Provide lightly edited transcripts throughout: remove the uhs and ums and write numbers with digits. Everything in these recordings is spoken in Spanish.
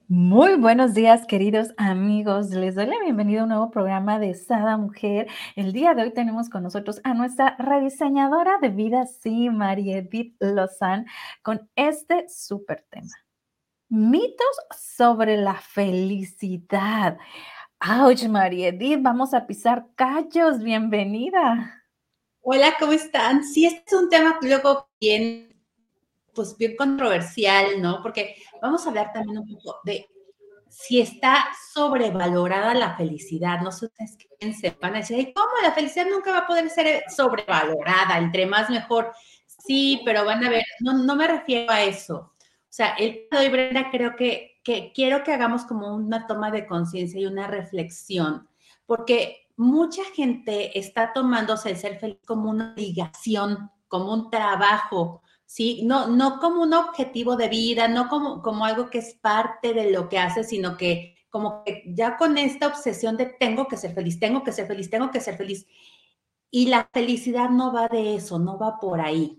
Muy buenos días, queridos amigos. Les doy la bienvenida a un nuevo programa de Sada Mujer. El día de hoy tenemos con nosotros a nuestra rediseñadora de vida, sí, María Edith Lozán, con este súper tema. Mitos sobre la felicidad. ¡Auch, María Edith! Vamos a pisar callos. Bienvenida. Hola, ¿cómo están? Sí, este es un tema luego bien controversial, ¿no? Porque vamos a hablar también un poco de si está sobrevalorada la felicidad. No sé ustedes qué piensen. Van a decir, "Ay, ¿cómo? La felicidad nunca va a poder ser sobrevalorada, entre más mejor". Sí, pero van a ver, no me refiero a eso. O sea, el día de hoy, Brenda, creo que quiero que hagamos como una toma de conciencia y una reflexión, porque mucha gente está tomándose el ser feliz como una obligación, como un trabajo, ¿sí? No como un objetivo de vida, no como algo que es parte de lo que hace, sino que como que ya con esta obsesión de tengo que ser feliz, tengo que ser feliz, tengo que ser feliz. Y la felicidad no va de eso, no va por ahí.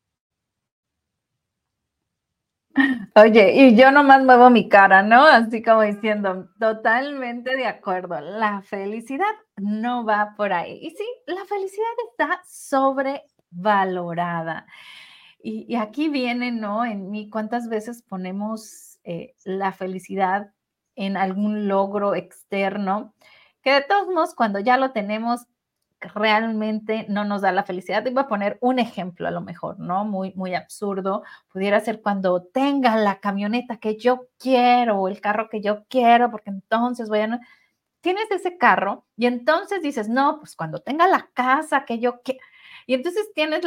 Oye, y yo nomás muevo mi cara, ¿no? Así como diciendo, totalmente de acuerdo. La felicidad no va por ahí. Y sí, la felicidad está sobrevalorada. Y aquí viene, ¿no? En mí, ¿cuántas veces ponemos la felicidad en algún logro externo? Que de todos modos, cuando ya lo tenemos, realmente no nos da la felicidad. Te voy a poner un ejemplo a lo mejor, ¿no? Muy, muy absurdo. Pudiera ser cuando tenga la camioneta que yo quiero o el carro que yo quiero, porque entonces voy a... Tienes ese carro y entonces dices, no, pues cuando tenga la casa que yo quiero. Y entonces tienes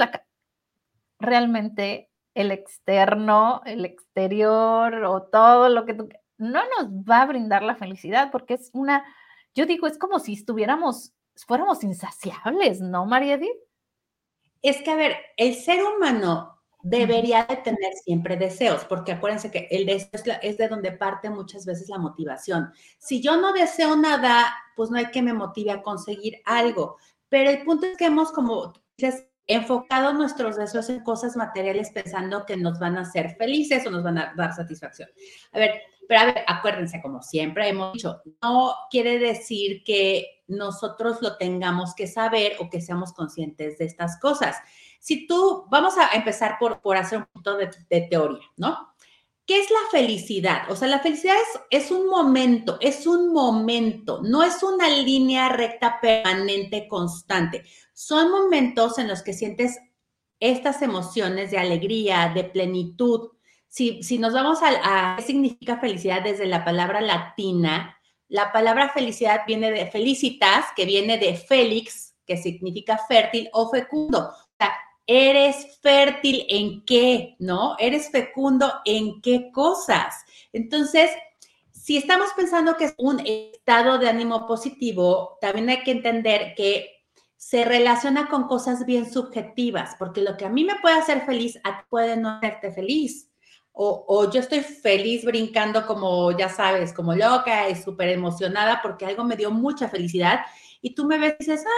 realmente el externo, el exterior o todo lo que tú no nos va a brindar la felicidad porque es una, yo digo, es como si fuéramos insaciables, ¿no, María Edith? Es que, a ver, el ser humano debería de tener siempre deseos, porque acuérdense que el deseo es de donde parte muchas veces la motivación. Si yo no deseo nada, pues no hay que me motive a conseguir algo. Pero el punto es que hemos, como dices, enfocado nuestros deseos en cosas materiales pensando que nos van a hacer felices o nos van a dar satisfacción. A ver, pero a ver, acuérdense, como siempre hemos dicho, no quiere decir que nosotros lo tengamos que saber o que seamos conscientes de estas cosas. Si tú, vamos a empezar por hacer un punto de teoría, ¿no? ¿Qué es la felicidad? O sea, la felicidad es un momento, no es una línea recta permanente, constante. Son momentos en los que sientes estas emociones de alegría, de plenitud. Si nos vamos a qué significa felicidad desde la palabra latina, la palabra felicidad viene de felicitas, que viene de félix, que significa fértil o fecundo. O sea, eres fértil en qué, ¿no? Eres fecundo en qué cosas. Entonces, si estamos pensando que es un estado de ánimo positivo, también hay que entender que se relaciona con cosas bien subjetivas, porque lo que a mí me puede hacer feliz, a ti puede no hacerte feliz. O yo estoy feliz brincando como, ya sabes, como loca y súper emocionada porque algo me dio mucha felicidad y tú me ves y dices,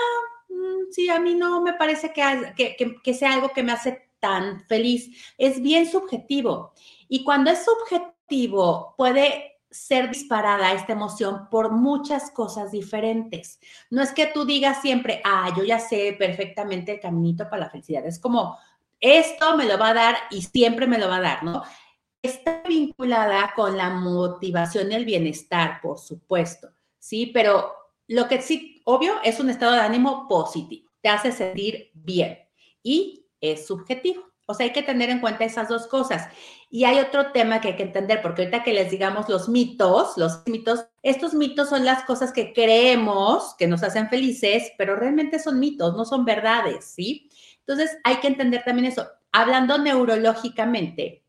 sí, a mí no me parece que sea algo que me hace tan feliz. Es bien subjetivo. Y cuando es subjetivo, puede ser disparada esta emoción por muchas cosas diferentes. No es que tú digas siempre, yo ya sé perfectamente el caminito para la felicidad. Es como, esto me lo va a dar y siempre me lo va a dar, ¿no? Está vinculada con la motivación y el bienestar, por supuesto, ¿sí? Pero lo que sí, obvio, es un estado de ánimo positivo, te hace sentir bien y es subjetivo. O sea, hay que tener en cuenta esas dos cosas. Y hay otro tema que hay que entender, porque ahorita que les digamos los mitos, estos mitos son las cosas que creemos que nos hacen felices, pero realmente son mitos, no son verdades, ¿sí? Entonces, hay que entender también eso. Hablando neurológicamente,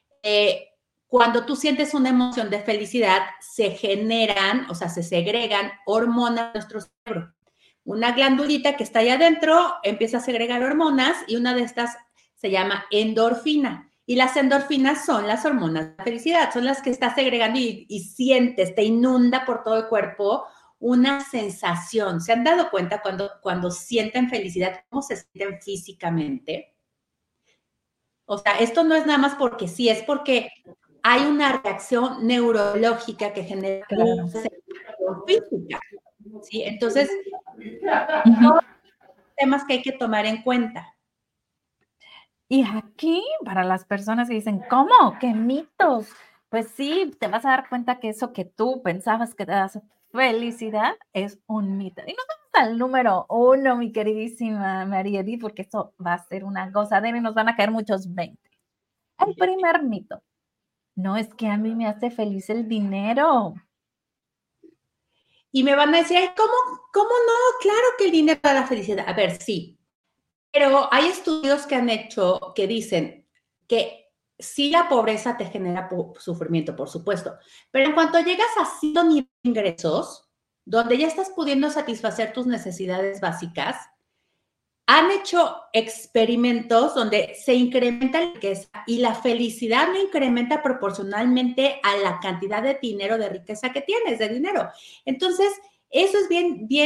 eh, cuando tú sientes una emoción de felicidad, se generan, o sea, se segregan hormonas en nuestro cerebro. Una glandulita que está allá adentro empieza a segregar hormonas y una de estas se llama endorfina. Y las endorfinas son las hormonas de la felicidad, son las que estás segregando y sientes, te inunda por todo el cuerpo una sensación. ¿Se han dado cuenta cuando sienten felicidad, cómo se sienten físicamente? O sea, esto no es nada más porque sí, es porque hay una reacción neurológica que genera una sensación física, ¿sí? Entonces, temas que hay que tomar en cuenta. Y aquí, para las personas que dicen, ¿cómo? ¿Qué mitos? Pues sí, te vas a dar cuenta que eso que tú pensabas que te da felicidad es un mito. Y nos vamos al número 1, mi queridísima María Edith, porque eso va a ser una gozadera y nos van a caer muchos 20. El primer mito. No es que a mí me hace feliz el dinero. Y me van a decir, ay, ¿cómo no? Claro que el dinero da la felicidad. A ver, sí. Pero hay estudios que han hecho que dicen que sí la pobreza te genera sufrimiento, por supuesto. Pero en cuanto llegas a cierto nivel de ingresos, donde ya estás pudiendo satisfacer tus necesidades básicas, han hecho experimentos donde se incrementa la riqueza y la felicidad no incrementa proporcionalmente a la cantidad de dinero, de riqueza que tienes, de dinero. Entonces, eso es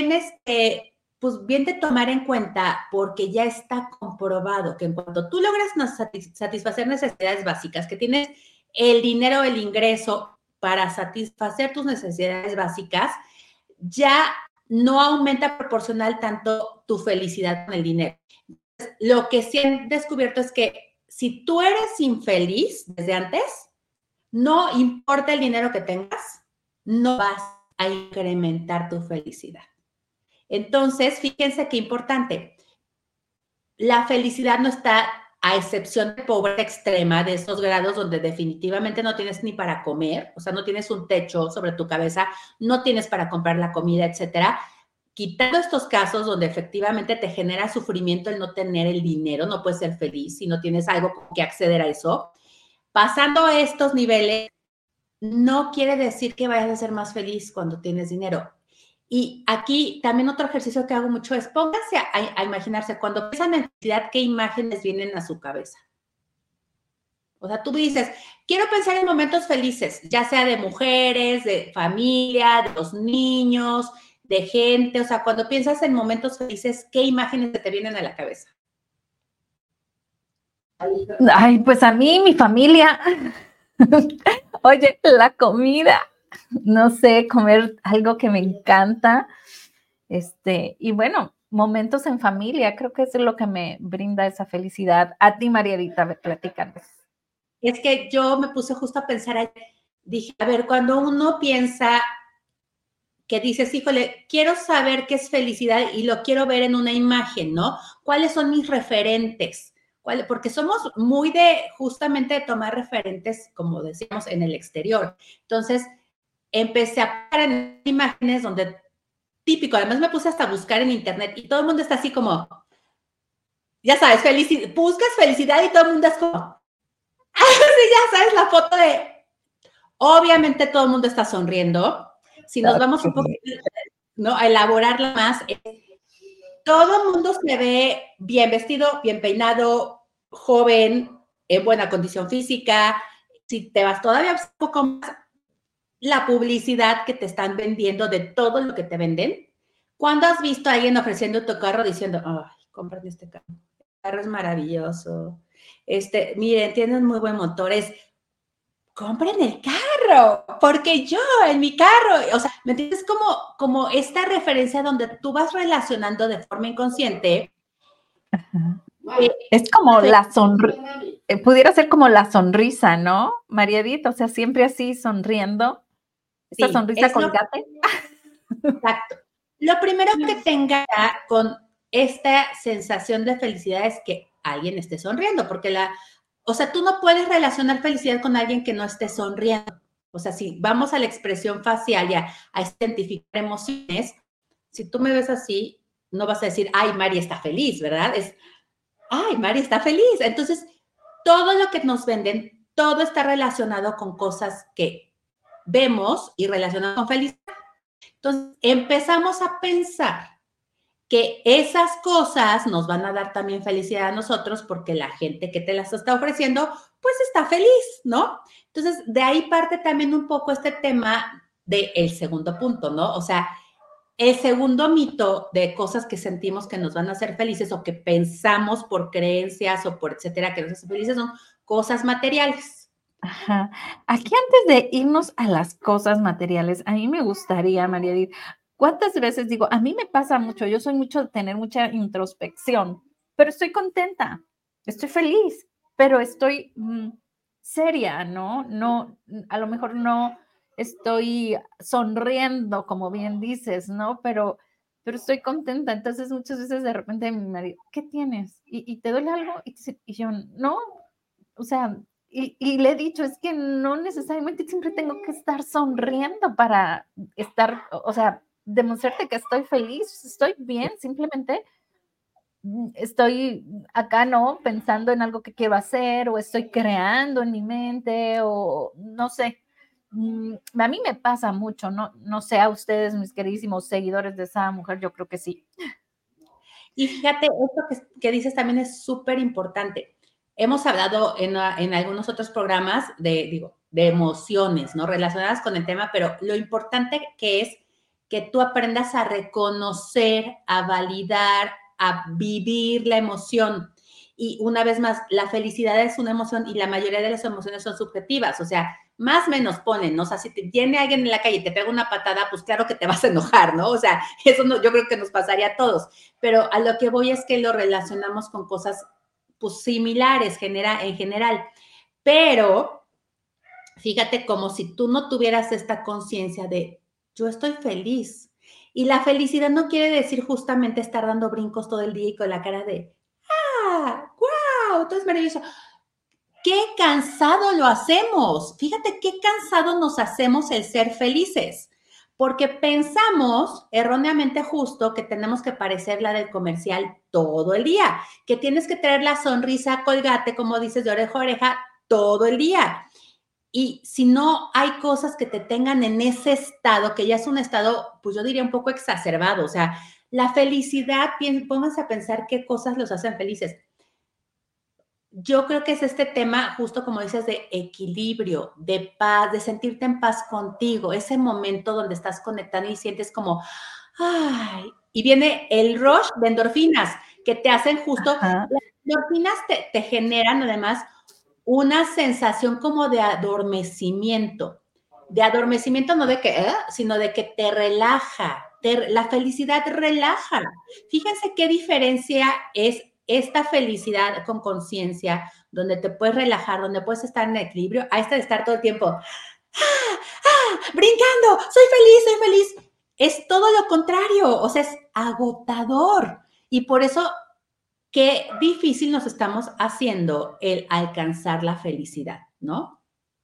pues bien de tomar en cuenta porque ya está comprobado que en cuanto tú logras satisfacer necesidades básicas, que tienes el dinero, el ingreso para satisfacer tus necesidades básicas, ya no aumenta proporcional tanto tu felicidad con el dinero. Lo que sí han descubierto es que si tú eres infeliz desde antes, no importa el dinero que tengas, no vas a incrementar tu felicidad. Entonces, fíjense qué importante. La felicidad no está a excepción de pobreza extrema, de esos grados donde definitivamente no tienes ni para comer, o sea, no tienes un techo sobre tu cabeza, no tienes para comprar la comida, etcétera. Quitando estos casos donde efectivamente te genera sufrimiento el no tener el dinero, no puedes ser feliz si no tienes algo con que acceder a eso. Pasando a estos niveles, no quiere decir que vayas a ser más feliz cuando tienes dinero. Y aquí también otro ejercicio que hago mucho es pónganse a imaginarse, cuando piensan en felicidad, ¿qué imágenes vienen a su cabeza? O sea, tú dices, quiero pensar en momentos felices, ya sea de mujeres, de familia, de los niños, de gente. O sea, cuando piensas en momentos felices, ¿qué imágenes te vienen a la cabeza? Ay, pues a mí, mi familia. Oye, la comida. No sé, comer algo que me encanta. Y bueno, momentos en familia, creo que eso es lo que me brinda esa felicidad. A ti, Marielita, platícanos. Es que yo me puse justo a pensar, dije, a ver, cuando uno piensa que dices, híjole, quiero saber qué es felicidad y lo quiero ver en una imagen, ¿no? ¿Cuáles son mis referentes? Porque somos muy de justamente de tomar referentes, como decíamos, en el exterior. Entonces, empecé a ver en imágenes donde típico, además me puse hasta a buscar en internet y todo el mundo está así como, ya sabes, buscas felicidad y todo el mundo es como, ya sabes, la foto de, obviamente todo el mundo está sonriendo. Si nos vamos un poco, ¿no? A elaborarla más, todo el mundo se ve bien vestido, bien peinado, joven, en buena condición física. Si te vas todavía un poco más, la publicidad que te están vendiendo de todo lo que te venden. ¿Cuándo has visto a alguien ofreciendo tu carro diciendo, ay, compren este carro? El carro es maravilloso. Miren, tienen muy buen motor. Compren el carro, porque yo en mi carro, o sea, ¿me entiendes? Como esta referencia donde tú vas relacionando de forma inconsciente. Es como la sonrisa, pudiera ser como la sonrisa, ¿no, María Edith? O sea, siempre así sonriendo. Esa Sí, sonrisa colgate. Exacto. Lo primero que tenga con esta sensación de felicidad es que alguien esté sonriendo, porque o sea, tú no puedes relacionar felicidad con alguien que no esté sonriendo. O sea, si vamos a la expresión facial y a identificar emociones, si tú me ves así, no vas a decir, ay, Mari está feliz, ¿verdad? Ay, Mari está feliz. Entonces, todo lo que nos venden, todo está relacionado con cosas que vemos y relacionado con felicidad. Entonces, empezamos a pensar que esas cosas nos van a dar también felicidad a nosotros porque la gente que te las está ofreciendo, pues está feliz, ¿no? Entonces, de ahí parte también un poco este tema del segundo punto, ¿no? O sea, el segundo mito de cosas que sentimos que nos van a hacer felices o que pensamos por creencias o por etcétera que nos hacen felices son cosas materiales. Ajá. Aquí antes de irnos a las cosas materiales, a mí me gustaría, María Edith, ¿cuántas veces digo? A mí me pasa mucho, yo soy mucho de tener mucha introspección, pero estoy contenta, estoy feliz, pero estoy seria, ¿no? No, a lo mejor no estoy sonriendo, como bien dices, ¿no? Pero estoy contenta. Entonces, muchas veces de repente mi marido, ¿qué tienes? ¿Y te duele algo? Y yo, no, o sea, y le he dicho, es que no necesariamente siempre tengo que estar sonriendo para estar, o sea, demostrarte que estoy feliz, estoy bien, simplemente estoy acá, ¿no? Pensando en algo que quiero hacer o estoy creando en mi mente o no sé. A mí me pasa mucho, ¿no? No sé a ustedes, mis queridísimos seguidores de esa mujer, yo creo que sí. Y fíjate, esto que dices también es súper importante. Hemos hablado en algunos otros programas de emociones, ¿no? Relacionadas con el tema, pero lo importante que es que tú aprendas a reconocer, a validar, a vivir la emoción. Y una vez más, la felicidad es una emoción y la mayoría de las emociones son subjetivas, o sea, más o menos ponen, ¿no? O sea, si te viene alguien en la calle y te pega una patada, pues claro que te vas a enojar, ¿no? O sea, eso no, yo creo que nos pasaría a todos, pero a lo que voy es que lo relacionamos con cosas pues, similares en general, pero fíjate como si tú no tuvieras esta conciencia de yo estoy feliz. Y la felicidad no quiere decir justamente estar dando brincos todo el día y con la cara de, ¡ah! ¡Guau! Todo es maravilloso. ¡Qué cansado lo hacemos! Fíjate qué cansado nos hacemos el ser felices, porque pensamos erróneamente justo que tenemos que parecer la del comercial todo el día, que tienes que traer la sonrisa colgate, como dices, de oreja a oreja todo el día. Y si no hay cosas que te tengan en ese estado, que ya es un estado, pues yo diría un poco exacerbado, o sea, la felicidad, pónganse a pensar qué cosas los hacen felices. Yo creo que es este tema, justo como dices, de equilibrio, de paz, de sentirte en paz contigo, ese momento donde estás conectando y sientes como, ay, y viene el rush de endorfinas que te hacen justo, Ajá. las endorfinas te generan además una sensación como de adormecimiento no de que, sino de que te relaja, la felicidad relaja. Fíjense qué diferencia es esta felicidad con conciencia, donde te puedes relajar, donde puedes estar en equilibrio, a esta de estar todo el tiempo, brincando, soy feliz. Es todo lo contrario, o sea, es agotador. Y por eso, qué difícil nos estamos haciendo el alcanzar la felicidad, ¿no?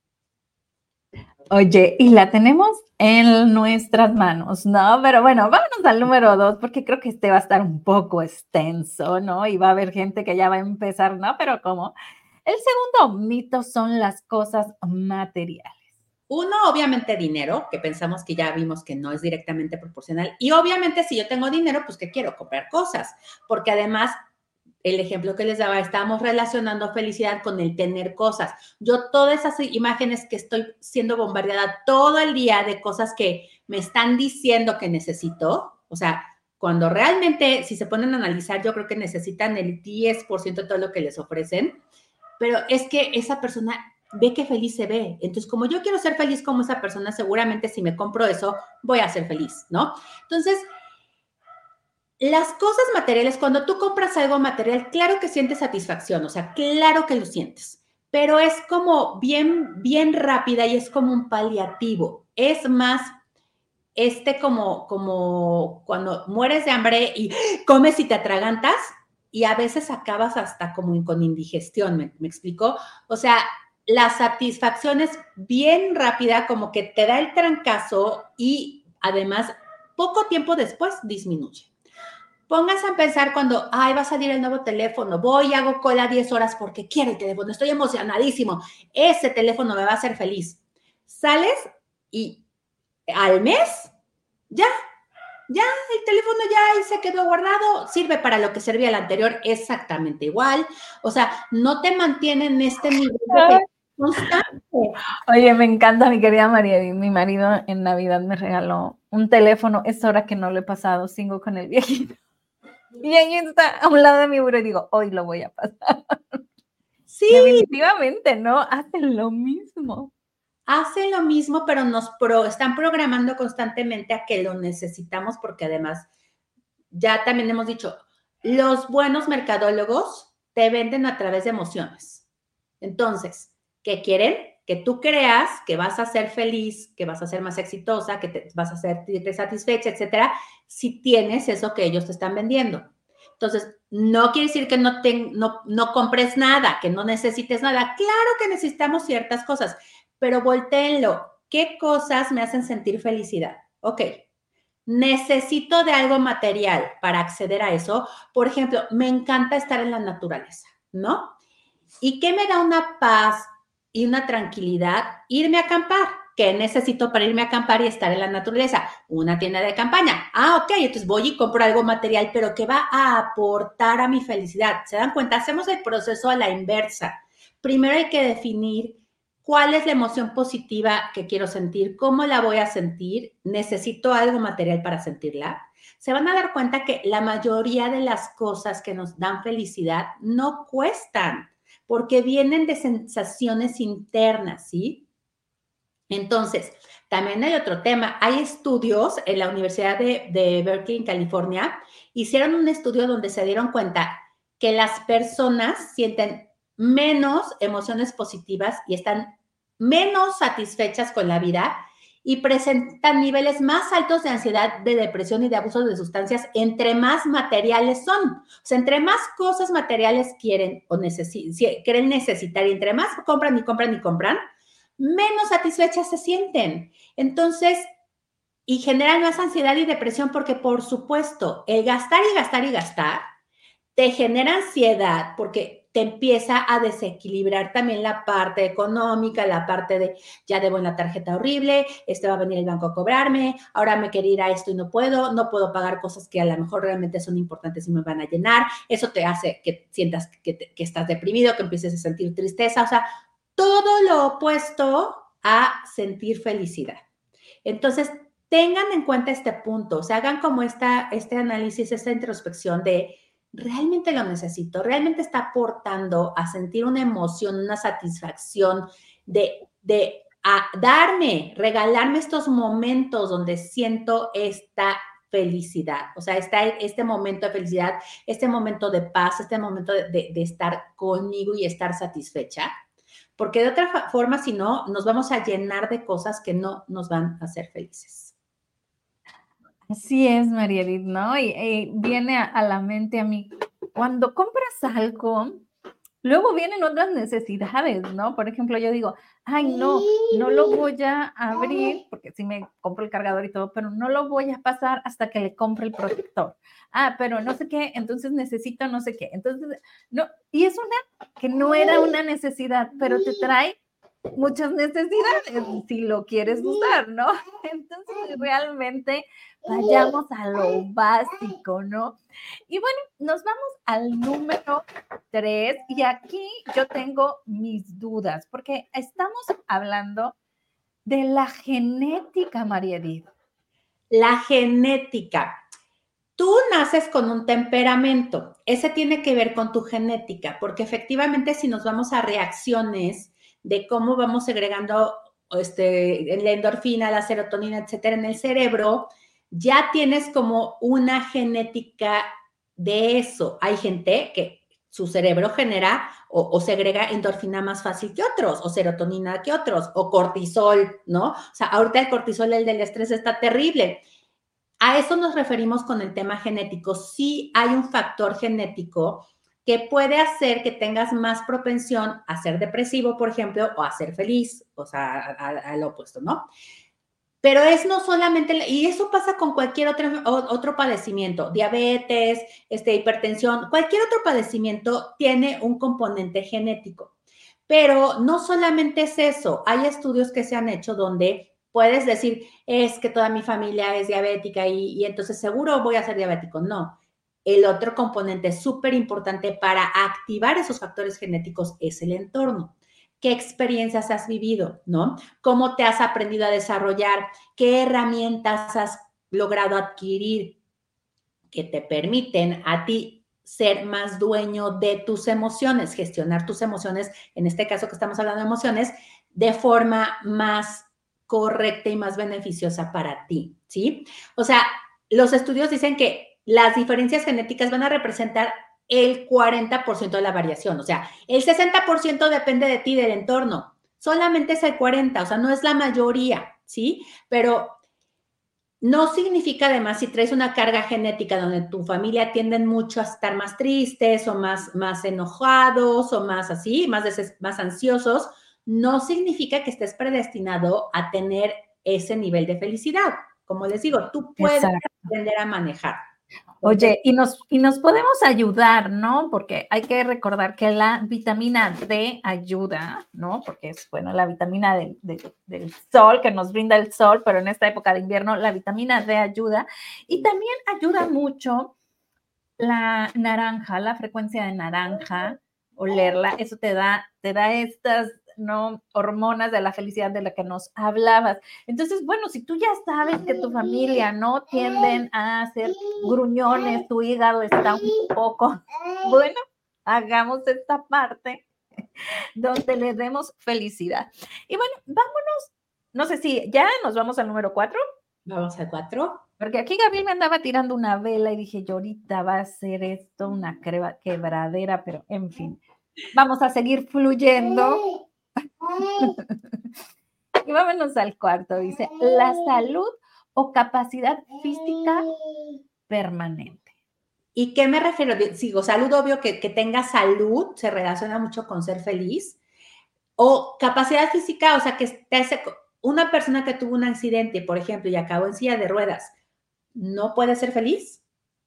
Oye, y la tenemos en nuestras manos, ¿no? Pero bueno, vámonos al número 2, porque creo que este va a estar un poco extenso, ¿no? Y va a haber gente que ya va a empezar, ¿no? Pero ¿cómo? El segundo mito son las cosas materiales. Uno, obviamente, dinero, que pensamos que ya vimos que no es directamente proporcional. Y obviamente, si yo tengo dinero, pues que quiero comprar cosas, porque además el ejemplo que les daba, estábamos relacionando felicidad con el tener cosas. Yo todas esas imágenes que estoy siendo bombardeada todo el día de cosas que me están diciendo que necesito, o sea, cuando realmente, si se ponen a analizar, yo creo que necesitan el 10% de todo lo que les ofrecen, pero es que esa persona ve que feliz se ve. Entonces, como yo quiero ser feliz como esa persona, seguramente si me compro eso, voy a ser feliz, ¿no? Entonces, las cosas materiales, cuando tú compras algo material, claro que sientes satisfacción, o sea, claro que lo sientes, pero es como bien rápida y es como un paliativo. Es más, como cuando mueres de hambre y comes y te atragantas y a veces acabas hasta como con indigestión, ¿me explico? O sea, la satisfacción es bien rápida, como que te da el trancazo y además poco tiempo después disminuye. Pónganse a pensar cuando, ay, va a salir el nuevo teléfono, voy y hago cola 10 horas porque quiero el teléfono, estoy emocionadísimo, ese teléfono me va a hacer feliz. Sales y al mes, ya, ya, el teléfono ya se quedó guardado, sirve para lo que servía el anterior exactamente igual, o sea, no te mantiene en este nivel de Ay, felicidad constante. oye, me encanta, mi querida María. Mi marido en Navidad me regaló un teléfono. Es hora que no lo he pasado, sigo con el viejito. Y ahí está a un lado de mi buró y digo, hoy lo voy a pasar. Definitivamente, ¿no? Hacen lo mismo. Hacen lo mismo, pero están programando constantemente a que lo necesitamos porque además, ya también hemos dicho, los buenos mercadólogos te venden a través de emociones. Entonces, ¿qué quieren? Que tú creas que vas a ser feliz, que vas a ser más exitosa, que vas a sentirte satisfecha, etcétera, si tienes eso que ellos te están vendiendo. Entonces, no quiere decir que no compres nada, que no necesites nada. Claro que necesitamos ciertas cosas, pero voltéenlo. ¿Qué cosas me hacen sentir felicidad? Ok, necesito de algo material para acceder a eso. Por ejemplo, me encanta estar en la naturaleza, ¿no? ¿Y qué me da una paz y una tranquilidad? Irme a acampar. ¿Qué necesito para irme a acampar y estar en la naturaleza? Una tienda de campaña. Ah, ok, entonces voy y compro algo material, pero que va a aportar a mi felicidad. ¿Se dan cuenta? Hacemos el proceso a la inversa. Primero hay que definir cuál es la emoción positiva que quiero sentir, cómo la voy a sentir, necesito algo material para sentirla. Se van a dar cuenta que la mayoría de las cosas que nos dan felicidad no cuestan porque vienen de sensaciones internas, ¿sí? Entonces, también hay otro tema. Hay estudios en la Universidad de Berkeley, en California, hicieron un estudio donde se dieron cuenta que las personas sienten menos emociones positivas y están menos satisfechas con la vida y presentan niveles más altos de ansiedad, de depresión y de abuso de sustancias entre más materiales son. O sea, entre más cosas materiales quieren o quieren necesitar y entre más compran y compran y compran, menos satisfechas se sienten. Entonces, y generan más ansiedad y depresión porque, por supuesto, el gastar y gastar y gastar te genera ansiedad porque te empieza a desequilibrar también la parte económica, la parte de ya debo en la tarjeta horrible, va a venir el banco a cobrarme, ahora me quiero ir a esto y no puedo pagar cosas que a lo mejor realmente son importantes y me van a llenar, eso te hace que sientas que estás deprimido, que empieces a sentir tristeza, o sea, todo lo opuesto a sentir felicidad. Entonces, tengan en cuenta este punto, o sea, hagan como este análisis, esta introspección de realmente lo necesito, realmente está aportando a sentir una emoción, una satisfacción de regalarme estos momentos donde siento esta felicidad, o sea, este momento de felicidad, este momento de paz, este momento de estar conmigo y estar satisfecha, porque de otra forma, si no, nos vamos a llenar de cosas que no nos van a hacer felices. Así es, María Edith, ¿no? Y viene a la mente a mí, cuando compras algo, luego vienen otras necesidades, ¿no? Por ejemplo, yo digo, ay, no lo voy a abrir, porque sí me compro el cargador y todo, pero no lo voy a pasar hasta que le compre el protector. Ah, pero no sé qué, entonces necesito no sé qué. Entonces, no, y es una que no era una necesidad, pero te trae muchas necesidades si lo quieres usar, ¿no? Entonces, realmente vayamos a lo básico, ¿no? Y bueno, nos vamos al número 3 y aquí yo tengo mis dudas porque estamos hablando de la genética, María Edith. La genética. Tú naces con un temperamento, ese tiene que ver con tu genética, porque efectivamente si nos vamos a reacciones de cómo vamos segregando la endorfina, la serotonina, etcétera, en el cerebro, ya tienes como una genética de eso. Hay gente que su cerebro genera o segrega endorfina más fácil que otros, o serotonina que otros, o cortisol, ¿no? O sea, ahorita el cortisol, el del estrés, está terrible. A eso nos referimos con el tema genético. Sí hay un factor genético que puede hacer que tengas más propensión a ser depresivo, por ejemplo, o a ser feliz, o sea, al opuesto, ¿no? Pero es no solamente, y eso pasa con cualquier otro padecimiento, diabetes, hipertensión, cualquier otro padecimiento tiene un componente genético. Pero no solamente es eso, hay estudios que se han hecho donde puedes decir, es que toda mi familia es diabética y entonces seguro voy a ser diabético. No, el otro componente súper importante para activar esos factores genéticos es el entorno. ¿Qué experiencias has vivido? ¿No? ¿Cómo te has aprendido a desarrollar? ¿Qué herramientas has logrado adquirir que te permiten a ti ser más dueño de tus emociones, gestionar tus emociones, en este caso que estamos hablando de emociones, de forma más correcta y más beneficiosa para ti, ¿sí? O sea, los estudios dicen que las diferencias genéticas van a representar el 40% de la variación, o sea, el 60% depende de ti, del entorno, solamente es el 40%, o sea, no es la mayoría, ¿sí? Pero no significa además si traes una carga genética donde tu familia tienden mucho a estar más tristes o más enojados o más así, más ansiosos, no significa que estés predestinado a tener ese nivel de felicidad. Como les digo, tú puedes Exacto. aprender a manejar. Oye, y nos podemos ayudar, ¿no? Porque hay que recordar que la vitamina D ayuda, ¿no? Porque es, bueno, la vitamina del sol, que nos brinda el sol, pero en esta época de invierno la vitamina D ayuda. Y también ayuda mucho la naranja, la frecuencia de naranja, olerla, eso te da estas, ¿no? Hormonas de la felicidad de la que nos hablabas. Entonces, bueno, si tú ya sabes que tu familia no tienden a ser gruñones, tu hígado está un poco, bueno, hagamos esta parte donde le demos felicidad. Y bueno, vámonos, no sé si ya nos vamos al número 4. Vamos al 4. Porque aquí Gabriel me andaba tirando una vela y dije, yo ahorita va a ser esto una quebradera, pero en fin, vamos a seguir fluyendo. Y vámonos al cuarto, dice, la salud o capacidad física permanente. ¿Y qué me refiero? Sigo, salud, obvio que tenga salud, se relaciona mucho con ser feliz. O capacidad física, o sea, que una persona que tuvo un accidente, por ejemplo, y acabó en silla de ruedas, ¿no puede ser feliz?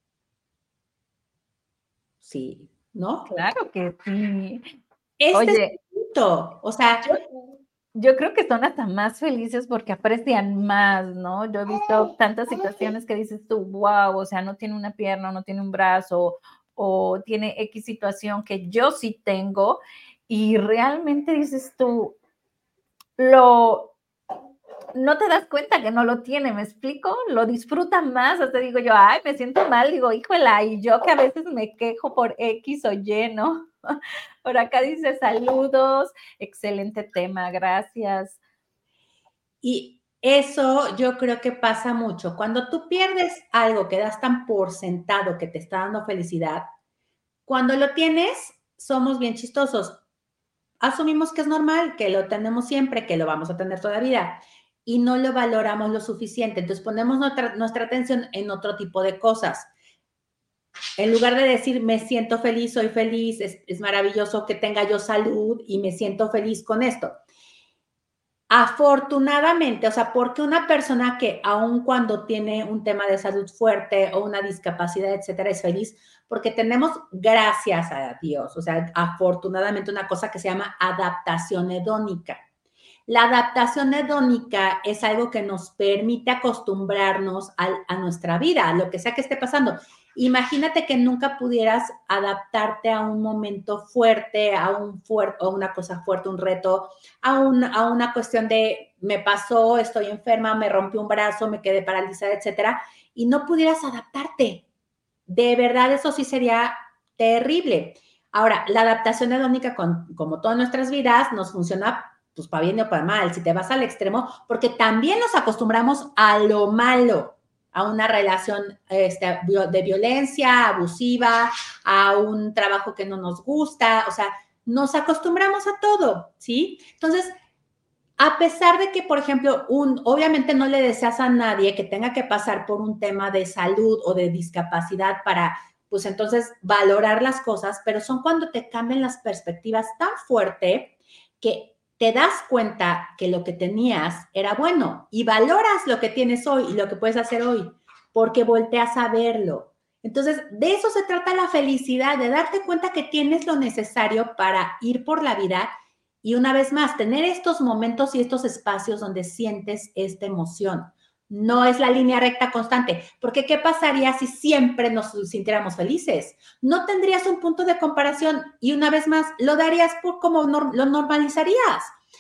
Sí, ¿no? Claro que sí. Este es Oye, el punto, o sea, yo, yo creo que son hasta más felices porque aprecian más, ¿no? Yo he visto tantas situaciones que dices tú, wow, o sea, no tiene una pierna, no tiene un brazo, o tiene X situación que yo sí tengo, y realmente dices tú, lo, no te das cuenta que no lo tiene, ¿me explico? Lo disfruta más, hasta digo yo, ay, me siento mal, digo, híjola, y yo que a veces me quejo por X o Y, ¿no? Por acá dice saludos, excelente tema, gracias. y eso yo creo que pasa mucho. Cuando tú pierdes algo que das tan por sentado que te está dando felicidad, cuando lo tienes, somos bien chistosos. Asumimos que es normal, que lo tenemos siempre, que lo vamos a tener toda la vida y no lo valoramos lo suficiente. Entonces ponemos nuestra atención en otro tipo de cosas. En lugar de decir, me siento feliz, soy feliz, es maravilloso que tenga yo salud y me siento feliz con esto. Afortunadamente, o sea, porque una persona que aun cuando tiene un tema de salud fuerte o una discapacidad, etcétera, es feliz, porque tenemos, gracias a Dios, o sea, afortunadamente una cosa que se llama adaptación hedónica. La adaptación hedónica es algo que nos permite acostumbrarnos a nuestra vida, a lo que sea que esté pasando. Imagínate que nunca pudieras adaptarte a un momento fuerte, a una cosa fuerte, un reto, a una cuestión de me pasó, estoy enferma, me rompí un brazo, me quedé paralizada, etcétera, y no pudieras adaptarte. De verdad, eso sí sería terrible. Ahora, la adaptación hedónica, como todas nuestras vidas, nos funciona pues para bien o para mal, si te vas al extremo, porque también nos acostumbramos a lo malo, a una relación de violencia abusiva, a un trabajo que no nos gusta, o sea, nos acostumbramos a todo, ¿sí? Entonces, a pesar de que, por ejemplo, obviamente no le deseas a nadie que tenga que pasar por un tema de salud o de discapacidad para, pues entonces, valorar las cosas, pero son cuando te cambian las perspectivas tan fuerte que te das cuenta que lo que tenías era bueno y valoras lo que tienes hoy y lo que puedes hacer hoy, porque volteas a verlo. Entonces, de eso se trata la felicidad, de darte cuenta que tienes lo necesario para ir por la vida y una vez más, tener estos momentos y estos espacios donde sientes esta emoción. No es la línea recta constante, porque ¿qué pasaría si siempre nos sintiéramos felices? No tendrías un punto de comparación y una vez más lo darías por como lo normalizarías.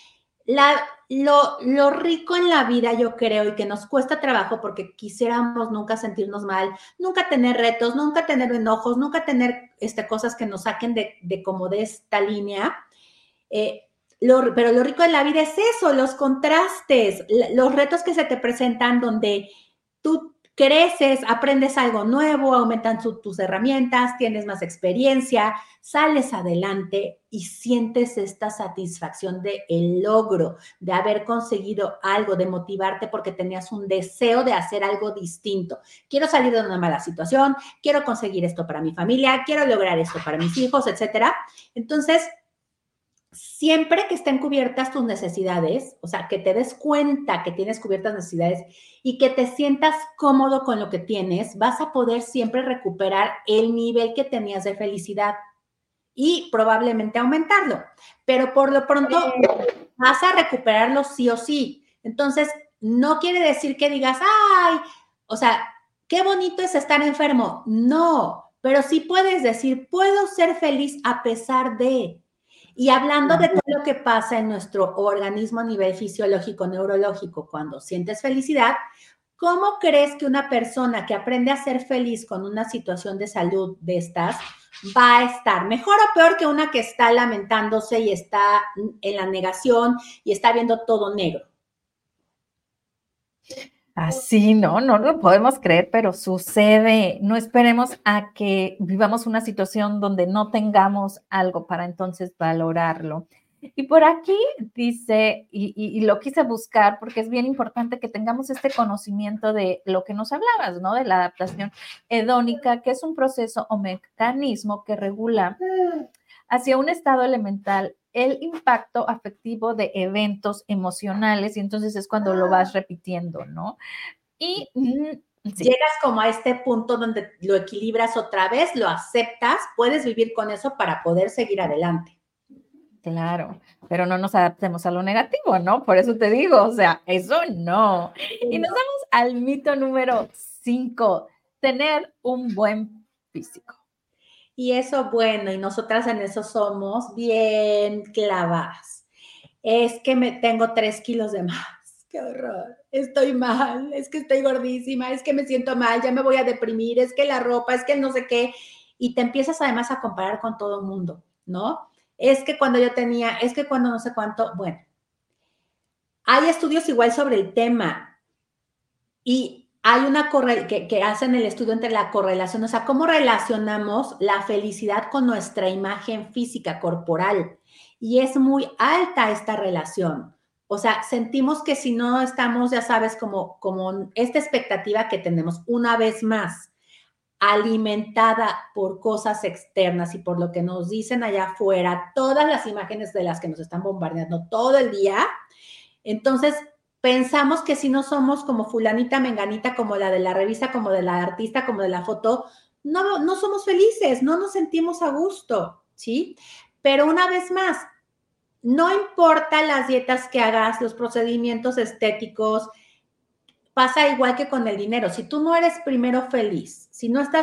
lo rico en la vida, yo creo, y que nos cuesta trabajo porque quisiéramos nunca sentirnos mal, nunca tener retos, nunca tener enojos, nunca tener cosas que nos saquen de como de esta línea. Pero lo rico de la vida es eso, los contrastes, los retos que se te presentan donde tú creces, aprendes algo nuevo, aumentan tus herramientas, tienes más experiencia, sales adelante y sientes esta satisfacción de el logro, de haber conseguido algo, de motivarte porque tenías un deseo de hacer algo distinto. Quiero salir de una mala situación, quiero conseguir esto para mi familia, quiero lograr esto para mis hijos, etcétera. Entonces, siempre que estén cubiertas tus necesidades, o sea, que te des cuenta que tienes cubiertas necesidades y que te sientas cómodo con lo que tienes, vas a poder siempre recuperar el nivel que tenías de felicidad y probablemente aumentarlo. Pero por lo pronto vas a recuperarlo sí o sí. Entonces, no quiere decir que digas, ay, o sea, qué bonito es estar enfermo. No, pero sí puedes decir, puedo ser feliz a pesar de. Y hablando de todo lo que pasa en nuestro organismo a nivel fisiológico, neurológico, cuando sientes felicidad, ¿cómo crees que una persona que aprende a ser feliz con una situación de salud de estas va a estar mejor o peor que una que está lamentándose y está en la negación y está viendo todo negro? Así, no lo podemos creer, pero sucede. No esperemos a que vivamos una situación donde no tengamos algo para entonces valorarlo. Y por aquí dice, y lo quise buscar porque es bien importante que tengamos este conocimiento de lo que nos hablabas, ¿no? De la adaptación hedónica, que es un proceso o mecanismo que regula hacia un estado elemental el impacto afectivo de eventos emocionales y entonces es cuando lo vas repitiendo, ¿no? Y sí. Llegas como a este punto donde lo equilibras otra vez, lo aceptas, puedes vivir con eso para poder seguir adelante. Claro, pero no nos adaptemos a lo negativo, ¿no? Por eso te digo, o sea, eso no. Y nos vamos al mito número 5, tener un buen físico. Y eso, bueno, y nosotras en eso somos bien clavadas. Es que me tengo 3 kilos de más. Qué horror. Estoy mal, es que estoy gordísima, es que me siento mal, ya me voy a deprimir, es que la ropa, es que el no sé qué. Y te empiezas además a comparar con todo el mundo, ¿no? Es que cuando yo tenía, es que cuando no sé cuánto, bueno. Hay estudios igual sobre el tema y hay una que hacen el estudio entre la correlación, o sea, cómo relacionamos la felicidad con nuestra imagen física, corporal. Y es muy alta esta relación. O sea, sentimos que si no estamos, ya sabes, como esta expectativa que tenemos una vez más, alimentada por cosas externas y por lo que nos dicen allá afuera, todas las imágenes de las que nos están bombardeando todo el día, entonces pensamos que si no somos como fulanita, menganita, como la de la revista, como de la artista, como de la foto, no somos felices, no nos sentimos a gusto, ¿sí? Pero una vez más, no importa las dietas que hagas, los procedimientos estéticos, pasa igual que con el dinero. Si tú no eres primero feliz, si no estás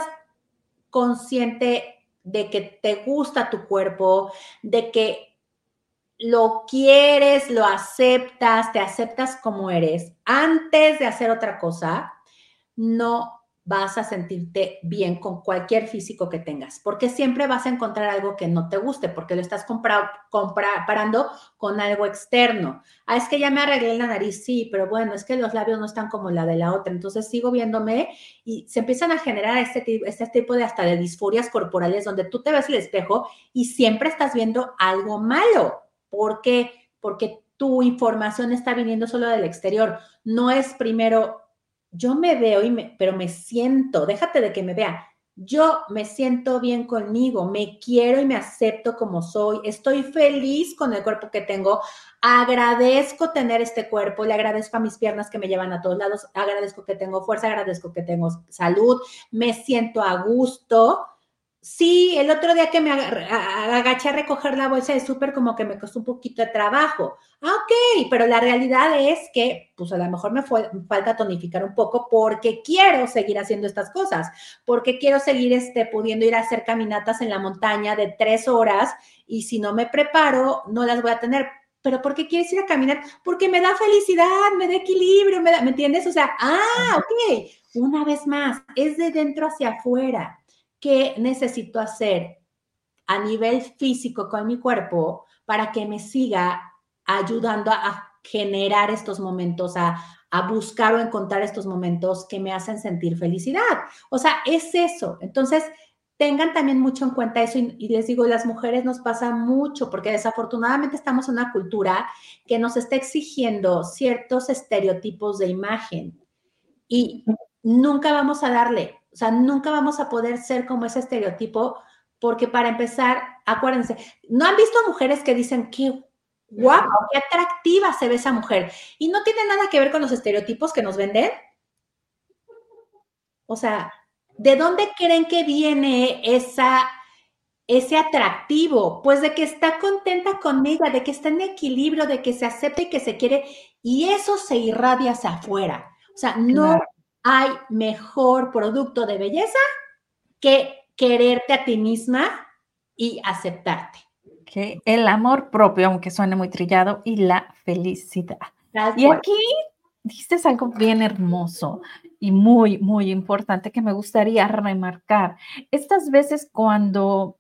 consciente de que te gusta tu cuerpo, de que lo quieres, lo aceptas, te aceptas como eres, antes de hacer otra cosa, no vas a sentirte bien con cualquier físico que tengas, porque siempre vas a encontrar algo que no te guste, porque lo estás comparando con algo externo. Ah, es que ya me arreglé la nariz, sí, pero bueno, es que los labios no están como la de la otra, entonces sigo viéndome y se empiezan a generar este tipo de hasta de disforias corporales donde tú te ves el espejo y siempre estás viendo algo malo. ¿Por qué? Porque tu información está viniendo solo del exterior. No es primero, yo me veo, pero me siento, déjate de que me vea. Yo me siento bien conmigo, me quiero y me acepto como soy. Estoy feliz con el cuerpo que tengo. Agradezco tener este cuerpo, le agradezco a mis piernas que me llevan a todos lados. Agradezco que tengo fuerza, agradezco que tengo salud. Me siento a gusto. Sí, el otro día que me agaché a recoger la bolsa de súper como que me costó un poquito de trabajo. Ah, ok, pero la realidad es que pues a lo mejor me falta tonificar un poco porque quiero seguir haciendo estas cosas, porque quiero seguir pudiendo ir a hacer caminatas en la montaña de 3 horas y si no me preparo no las voy a tener. ¿pero por qué quieres ir a caminar? Porque me da felicidad, me da equilibrio, ¿me entiendes? O sea, ok, una vez más, es de dentro hacia afuera. ¿Qué necesito hacer a nivel físico con mi cuerpo para que me siga ayudando a generar estos momentos, a buscar o encontrar estos momentos que me hacen sentir felicidad? O sea, es eso. Entonces, tengan también mucho en cuenta eso y les digo, las mujeres nos pasa mucho porque desafortunadamente estamos en una cultura que nos está exigiendo ciertos estereotipos de imagen y nunca vamos a darle, o sea, nunca vamos a poder ser como ese estereotipo porque para empezar, acuérdense, ¿no han visto mujeres que dicen qué guapa, qué atractiva se ve esa mujer? Y no tiene nada que ver con los estereotipos que nos venden. O sea, ¿de dónde creen que viene ese atractivo? Pues de que está contenta con ella, de que está en equilibrio, de que se acepta y que se quiere, y eso se irradia hacia afuera. O sea, no Claro. hay mejor producto de belleza que quererte a ti misma y aceptarte. Que el amor propio, aunque suene muy trillado, y la felicidad. Tal Y cual. aquí dices algo bien hermoso y muy, muy importante que me gustaría remarcar. Estas veces cuando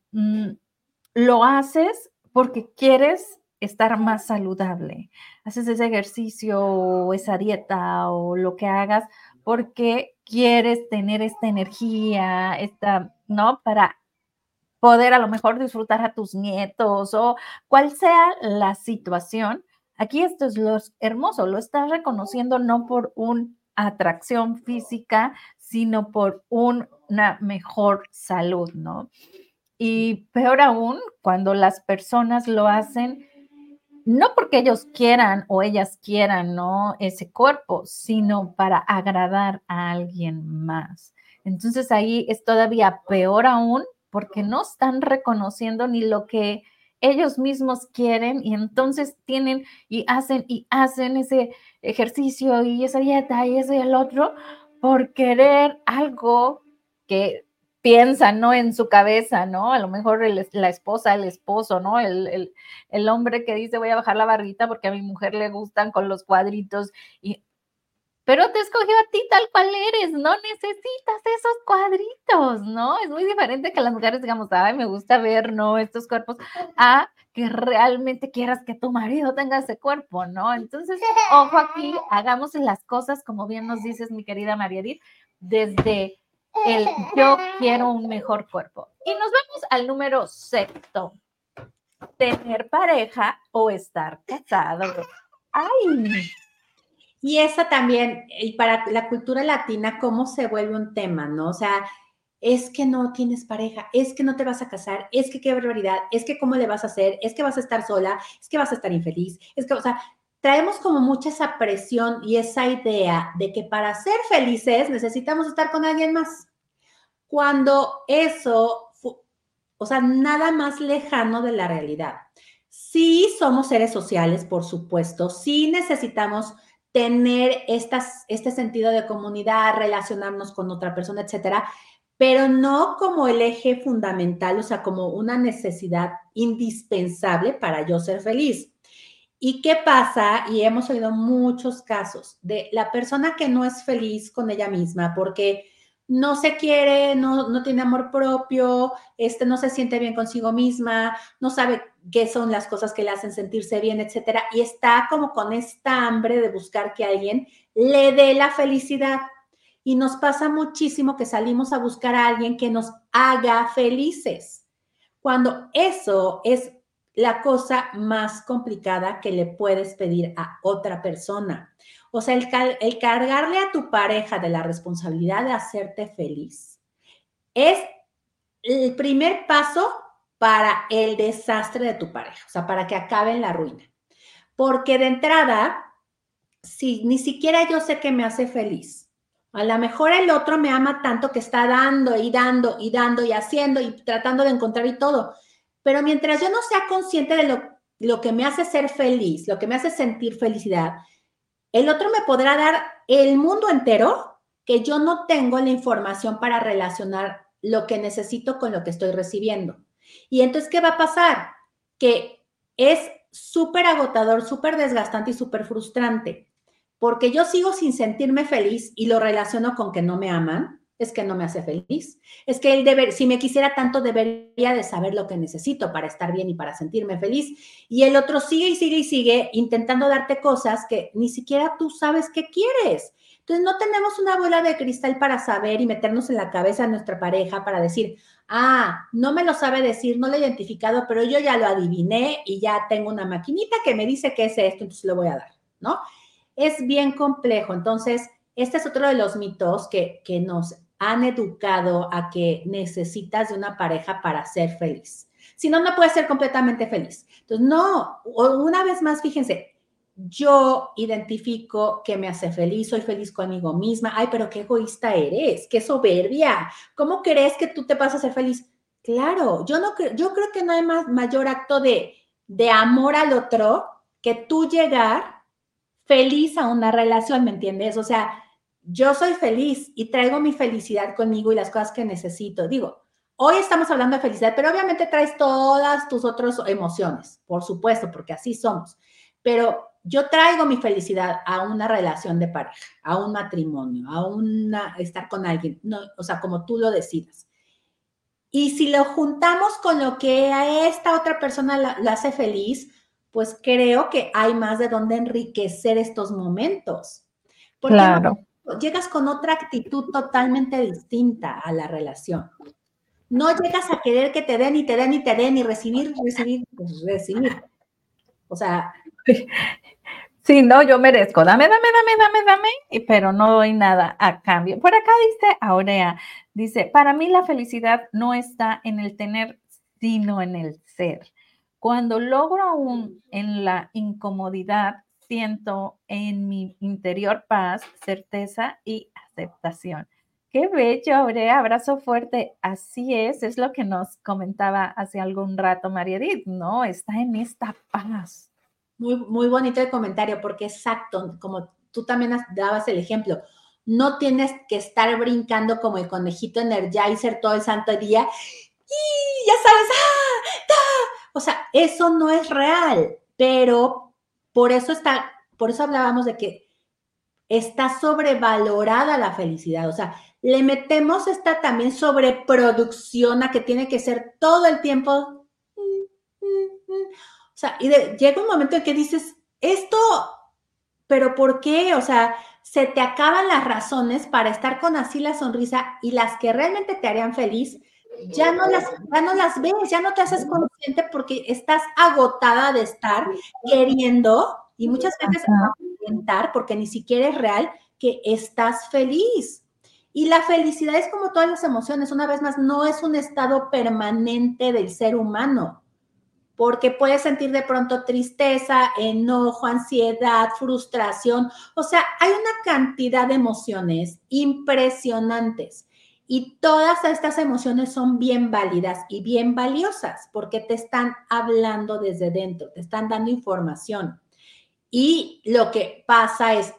lo haces porque quieres estar más saludable, haces ese ejercicio o esa dieta o lo que hagas porque quieres tener esta energía, esta, ¿no? Para poder a lo mejor disfrutar a tus nietos o cual sea la situación. Aquí esto es lo hermoso, lo estás reconociendo no por una atracción física, sino por una mejor salud, ¿no? Y peor aún, cuando las personas lo hacen, no porque ellos quieran o ellas quieran, ¿no? Ese cuerpo, sino para agradar a alguien más. Entonces ahí es todavía peor aún porque no están reconociendo ni lo que ellos mismos quieren y entonces tienen y hacen ese ejercicio y esa dieta y eso y el otro por querer algo que piensan, ¿no? En su cabeza, ¿no? A lo mejor la esposa, el esposo, ¿no? El hombre que dice voy a bajar la barrita porque a mi mujer le gustan con los cuadritos y pero te escogió a ti tal cual eres, no necesitas esos cuadritos, ¿no? Es muy diferente que las mujeres digamos, ay, me gusta ver, ¿no? Estos cuerpos, a que realmente quieras que tu marido tenga ese cuerpo, ¿no? Entonces, ojo aquí, hagamos las cosas, como bien nos dices, mi querida María Edith, desde el yo quiero un mejor cuerpo. Y nos vamos al número sexto, tener pareja o estar casado. Ay, Y esa también, y para la cultura latina, ¿cómo se vuelve un tema, no? O sea, es que no tienes pareja, es que no te vas a casar, es que qué barbaridad, es que cómo le vas a hacer, es que vas a estar sola, es que vas a estar infeliz, es que, o sea, traemos como mucha esa presión y esa idea de que para ser felices necesitamos estar con alguien más. Cuando eso, o sea, nada más lejano de la realidad. Sí somos seres sociales, por supuesto, sí necesitamos tener este sentido de comunidad, relacionarnos con otra persona, etcétera, pero no como el eje fundamental, o sea, como una necesidad indispensable para yo ser feliz. ¿Y qué pasa? Y hemos oído muchos casos de la persona que no es feliz con ella misma porque no se quiere, no tiene amor propio, no se siente bien consigo misma, no sabe qué son las cosas que le hacen sentirse bien, etcétera, y está como con esta hambre de buscar que alguien le dé la felicidad. Y nos pasa muchísimo que salimos a buscar a alguien que nos haga felices, cuando eso es la cosa más complicada que le puedes pedir a otra persona. O sea, el cargarle a tu pareja de la responsabilidad de hacerte feliz es el primer paso para el desastre de tu pareja, o sea, para que acabe en la ruina. Porque de entrada, si ni siquiera yo sé que me hace feliz, a lo mejor el otro me ama tanto que está dando y dando y dando y haciendo y tratando de encontrar y todo. Pero mientras yo no sea consciente de lo que me hace ser feliz, lo que me hace sentir felicidad, el otro me podrá dar el mundo entero que yo no tengo la información para relacionar lo que necesito con lo que estoy recibiendo. Y entonces, ¿qué va a pasar? Que es súper agotador, súper desgastante y súper frustrante, porque yo sigo sin sentirme feliz y lo relaciono con que no me aman, es que no me hace feliz, es que si me quisiera tanto, debería de saber lo que necesito para estar bien y para sentirme feliz, y el otro sigue y sigue y sigue intentando darte cosas que ni siquiera tú sabes qué quieres. Entonces no tenemos una bola de cristal para saber y meternos en la cabeza a nuestra pareja para decir, no me lo sabe decir, no lo he identificado, pero yo ya lo adiviné y ya tengo una maquinita que me dice que es esto, entonces lo voy a dar, ¿no? Es bien complejo. Entonces, este es otro de los mitos que nos han educado a que necesitas de una pareja para ser feliz. Si no, no puedes ser completamente feliz. Entonces, no, una vez más, fíjense, yo identifico que me hace feliz, soy feliz conmigo misma. Ay, pero qué egoísta eres, qué soberbia. ¿Cómo crees que tú te vas a ser feliz? Claro, yo creo que no hay mayor acto de amor al otro que tú llegar feliz a una relación, ¿me entiendes? O sea, yo soy feliz y traigo mi felicidad conmigo y las cosas que necesito. Digo, hoy estamos hablando de felicidad, pero obviamente traes todas tus otras emociones, por supuesto, porque así somos. Pero yo traigo mi felicidad a una relación de pareja, a un matrimonio, estar con alguien, no, o sea, como tú lo decidas. Y si lo juntamos con lo que a esta otra persona la hace feliz, pues creo que hay más de dónde enriquecer estos momentos. Porque no Claro. llegas con otra actitud totalmente distinta a la relación. No llegas a querer que te den y te den y te den y recibir, recibir, pues recibir. O sea, Sí, no, yo merezco, dame, pero no doy nada a cambio. Por acá dice Aurea, dice, para mí la felicidad no está en el tener, sino en el ser. Cuando logro aún en la incomodidad, siento en mi interior paz, certeza y aceptación. Qué bello, Aurea, abrazo fuerte. Así es lo que nos comentaba hace algún rato María Edith, ¿no? Está en esta paz. muy, muy bonito el comentario, porque exacto, como tú también dabas el ejemplo, no tienes que estar brincando como el conejito Energizer todo el santo día y ya sabes, o sea, eso no es real, pero por eso hablábamos de que está sobrevalorada la felicidad, o sea, le metemos esta también sobreproducción a que tiene que ser todo el tiempo. O sea, llega un momento en que dices, esto, pero ¿por qué? O sea, se te acaban las razones para estar con así la sonrisa y las que realmente te harían feliz, ya no las ves, ya no te haces consciente porque estás agotada de estar queriendo y muchas veces aparentar, porque ni siquiera es real, que estás feliz. Y la felicidad es como todas las emociones, una vez más, no es un estado permanente del ser humano, porque puedes sentir de pronto tristeza, enojo, ansiedad, frustración. O sea, hay una cantidad de emociones impresionantes y todas estas emociones son bien válidas y bien valiosas porque te están hablando desde dentro, te están dando información. Y lo que pasa es,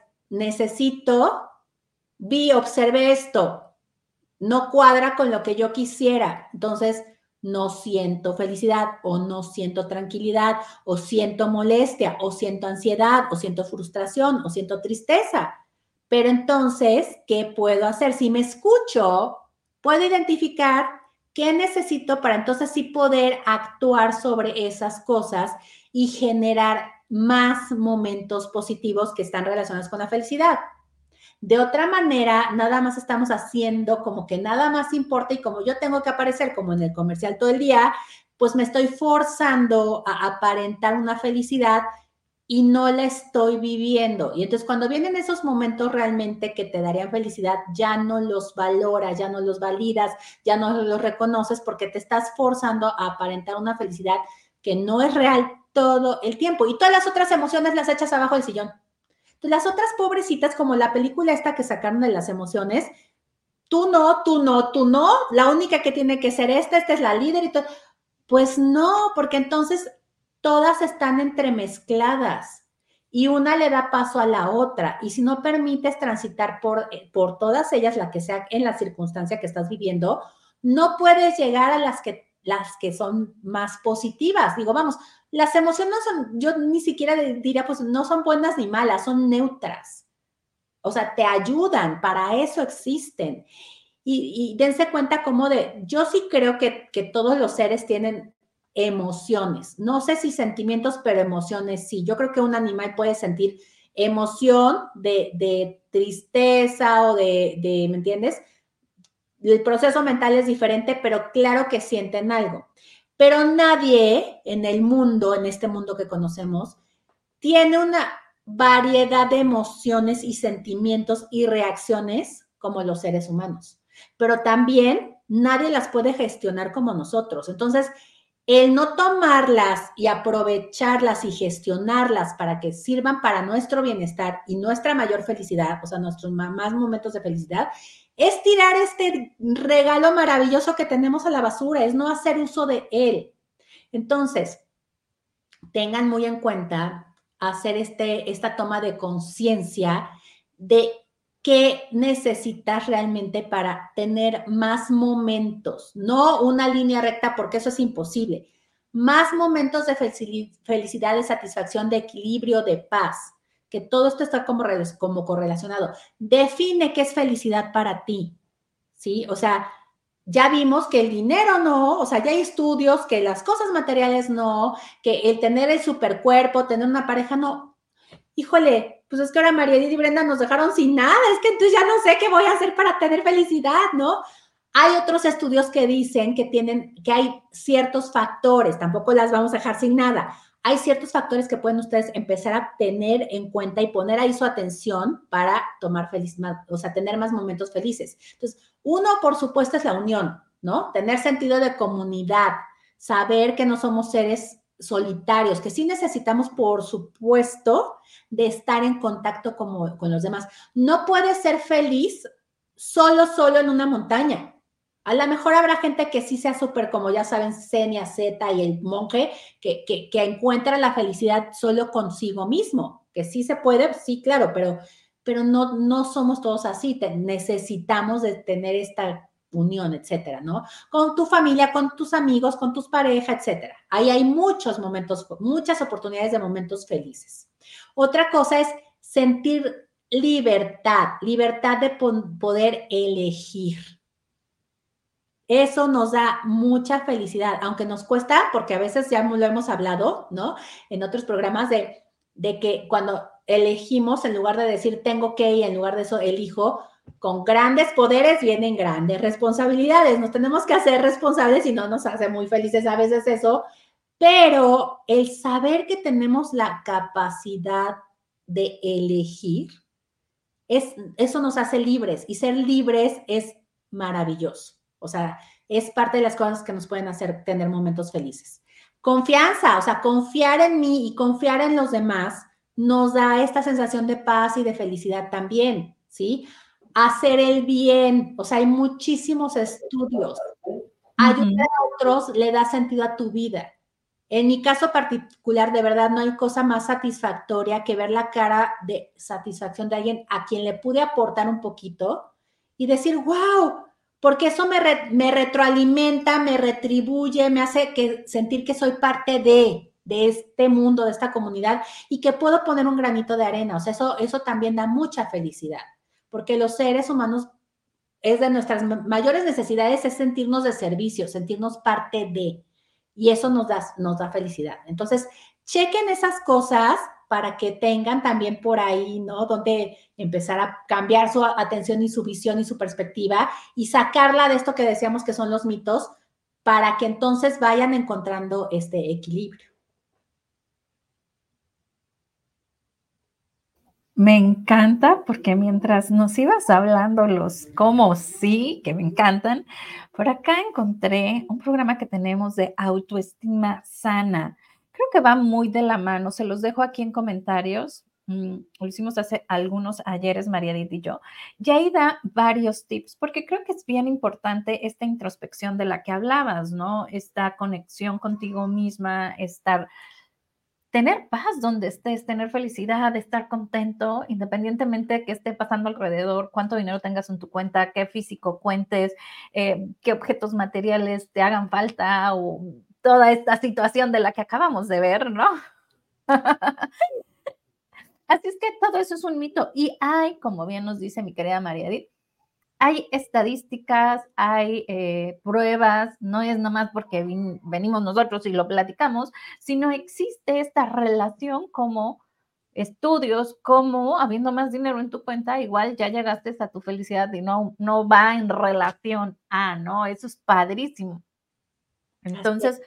observé esto, no cuadra con lo que yo quisiera. Entonces, no siento felicidad o no siento tranquilidad o siento molestia o siento ansiedad o siento frustración o siento tristeza. Pero entonces, ¿qué puedo hacer? Si me escucho, puedo identificar qué necesito para entonces sí poder actuar sobre esas cosas y generar más momentos positivos que están relacionados con la felicidad. De otra manera, nada más estamos haciendo como que nada más importa y como yo tengo que aparecer como en el comercial todo el día, pues me estoy forzando a aparentar una felicidad y no la estoy viviendo. Y entonces cuando vienen esos momentos realmente que te darían felicidad, ya no los valoras, ya no los validas, ya no los reconoces porque te estás forzando a aparentar una felicidad que no es real todo el tiempo. Y todas las otras emociones las echas abajo del sillón. Las otras pobrecitas, como la película esta que sacaron de las emociones, tú no, tú no, tú no, la única que tiene que ser esta es la líder y todo. Pues no, porque entonces todas están entremezcladas y una le da paso a la otra. Y si no permites transitar por todas ellas, la que sea en la circunstancia que estás viviendo, no puedes llegar a las que son más positivas. Digo, vamos, Las emociones no son, yo ni siquiera diría, pues no son buenas ni malas, son neutras. O sea, te ayudan, para eso existen. Y dense cuenta como yo sí creo que todos los seres tienen emociones. No sé si sentimientos, pero emociones sí. Yo creo que un animal puede sentir emoción de tristeza o ¿me entiendes? El proceso mental es diferente, pero claro que sienten algo. Pero nadie en el mundo, en este mundo que conocemos, tiene una variedad de emociones y sentimientos y reacciones como los seres humanos. Pero también nadie las puede gestionar como nosotros. Entonces, el no tomarlas y aprovecharlas y gestionarlas para que sirvan para nuestro bienestar y nuestra mayor felicidad, o sea, nuestros más momentos de felicidad, es tirar este regalo maravilloso que tenemos a la basura, es no hacer uso de él. Entonces, tengan muy en cuenta hacer esta toma de conciencia de qué necesitas realmente para tener más momentos, no una línea recta porque eso es imposible, más momentos de felicidad, de satisfacción, de equilibrio, de paz, que todo esto está como correlacionado. Define qué es felicidad para ti, ¿sí? O sea, ya vimos que el dinero no, o sea, ya hay estudios que las cosas materiales no, que el tener el supercuerpo, tener una pareja no. Híjole, pues es que ahora María y Brenda nos dejaron sin nada, es que entonces ya no sé qué voy a hacer para tener felicidad, ¿no? Hay otros estudios que dicen que hay ciertos factores, tampoco las vamos a dejar sin nada. Hay ciertos factores que pueden ustedes empezar a tener en cuenta y poner ahí su atención para tomar o sea, tener más momentos felices. Entonces, uno, por supuesto, es la unión, ¿no? Tener sentido de comunidad, saber que no somos seres solitarios, que sí necesitamos, por supuesto, de estar en contacto con los demás. No puedes ser feliz solo en una montaña. A lo mejor habrá gente que sí sea súper, como ya saben, Xenia, Z y el monje, que encuentra la felicidad solo consigo mismo, que sí se puede, sí, claro, pero no somos todos así, necesitamos de tener esta unión, etcétera, ¿no? Con tu familia, con tus amigos, con tus parejas, etcétera. Ahí hay muchos momentos, muchas oportunidades de momentos felices. Otra cosa es sentir libertad de poder elegir. Eso nos da mucha felicidad, aunque nos cuesta, porque a veces ya lo hemos hablado, ¿no? En otros programas de que cuando elegimos, en lugar de decir tengo que y en lugar de eso elijo, con grandes poderes vienen grandes responsabilidades. Nos tenemos que hacer responsables y no nos hace muy felices a veces eso, pero el saber que tenemos la capacidad de elegir, eso nos hace libres y ser libres es maravilloso. O sea, es parte de las cosas que nos pueden hacer tener momentos felices. Confianza, o sea, confiar en mí y confiar en los demás nos da esta sensación de paz y de felicidad también, ¿sí? Hacer el bien, o sea, hay muchísimos estudios. Ayudar a otros le da sentido a tu vida. En mi caso particular, de verdad, no hay cosa más satisfactoria que ver la cara de satisfacción de alguien a quien le pude aportar un poquito y decir, wow, porque eso me retroalimenta, me retribuye, me hace sentir que soy parte de este mundo, de esta comunidad y que puedo poner un granito de arena. O sea, eso también da mucha felicidad, porque los seres humanos es de nuestras mayores necesidades es sentirnos de servicio, sentirnos parte de, y eso nos da felicidad. Entonces, chequen esas cosas para que tengan también por ahí, ¿no? Donde empezar a cambiar su atención y su visión y su perspectiva y sacarla de esto que decíamos que son los mitos para que entonces vayan encontrando este equilibrio. Me encanta porque mientras nos ibas hablando los cómo sí, que me encantan, por acá encontré un programa que tenemos de autoestima sana. Creo que va muy de la mano, se los dejo aquí en comentarios. Lo hicimos hace algunos ayeres, María Edith y yo, y ahí da varios tips, porque creo que es bien importante esta introspección de la que hablabas, ¿no? Esta conexión contigo misma, tener paz donde estés, tener felicidad, estar contento, independientemente de qué esté pasando alrededor, cuánto dinero tengas en tu cuenta, qué físico cuentes, qué objetos materiales te hagan falta o toda esta situación de la que acabamos de ver, ¿no? Así es que todo eso es un mito. Y hay, como bien nos dice mi querida María Edith, hay estadísticas, hay pruebas, no es nomás porque venimos nosotros y lo platicamos, sino existe esta relación como estudios, como habiendo más dinero en tu cuenta, igual ya llegaste a tu felicidad y no va en relación a, ¿no? Eso es padrísimo. Entonces,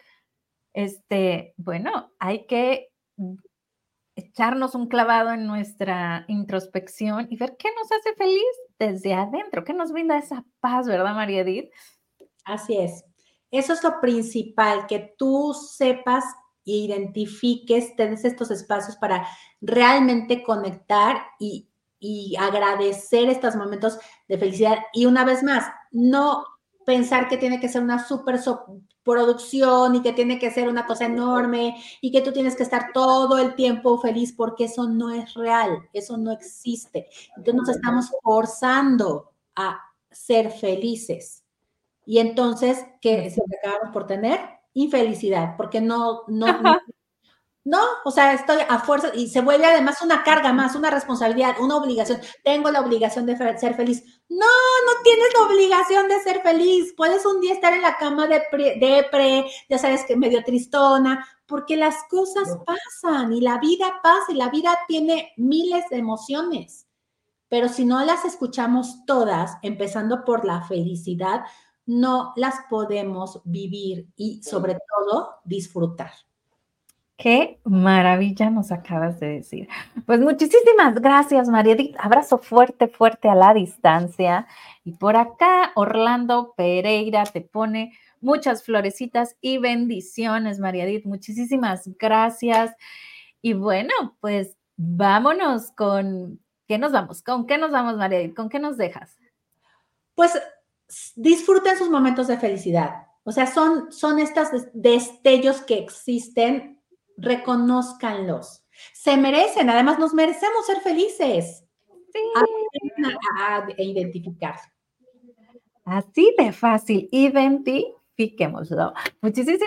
bueno, hay que echarnos un clavado en nuestra introspección y ver qué nos hace feliz desde adentro, qué nos brinda esa paz, ¿verdad, María Edith? Así es. Eso es lo principal, que tú sepas e identifiques, te des estos espacios para realmente conectar y agradecer estos momentos de felicidad. Y una vez más, no pensar que tiene que ser una super producción y que tiene que ser una cosa enorme y que tú tienes que estar todo el tiempo feliz porque eso no es real, eso no existe. Entonces nos estamos forzando a ser felices. Y entonces, ¿qué es lo que acabamos por tener? Infelicidad, porque no, o sea, estoy a fuerza y se vuelve además una carga más, una responsabilidad, una obligación. Tengo la obligación de ser feliz. No, no tienes la obligación de ser feliz. Puedes un día estar en la cama depre, ya sabes que medio tristona, porque las cosas pasan y la vida pasa y la vida tiene miles de emociones. Pero si no las escuchamos todas, empezando por la felicidad, no las podemos vivir y sobre todo disfrutar. Qué maravilla nos acabas de decir. Pues muchísimas gracias, María Edith. Abrazo fuerte, fuerte a la distancia. Y por acá, Orlando Pereira te pone muchas florecitas y bendiciones, María Edith. Muchísimas gracias. Y bueno, pues vámonos con, ¿qué nos vamos? ¿Con qué nos vamos, María Edith? ¿Con qué nos dejas? Pues disfruten sus momentos de felicidad. O sea, son estos destellos que existen, reconózcanlos. Se merecen, además nos merecemos ser felices. Sí. A identificar. Así de fácil, identifiquémoslo. Muchísimas